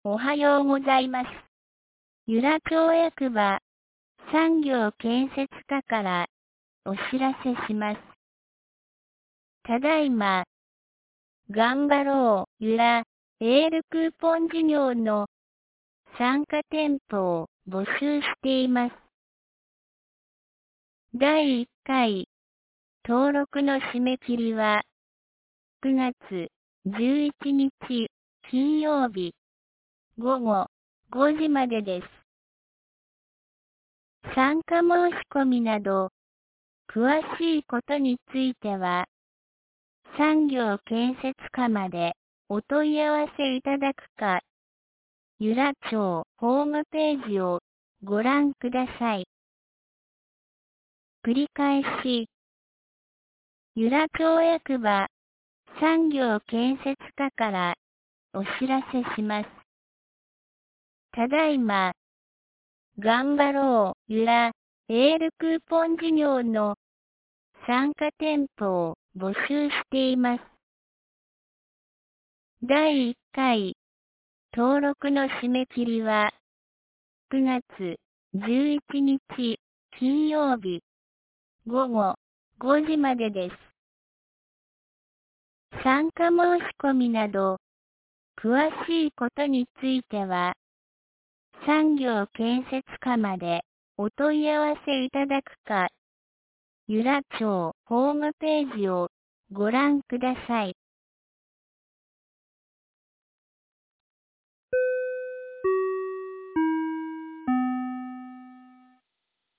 おはようございます。由良町役場産業建設課からお知らせします。ただいま、頑張ろう由良エールクーポン事業の参加店舗を募集しています。第1回登録の締め切りは9月11日金曜日午後5時までです。参加申し込みなど詳しいことについては産業建設課までお問い合わせいただくか、由良町ホームページをご覧ください。繰り返し、由良町役場産業建設課からお知らせします。ただいま、頑張ろう由良エールクーポン事業の参加店舗を募集しています。第1回登録の締め切りは9月11日金曜日午後5時までです。参加申し込みなど詳しいことについては産業建設課までお問い合わせいただくか、由良町ホームページをご覧ください。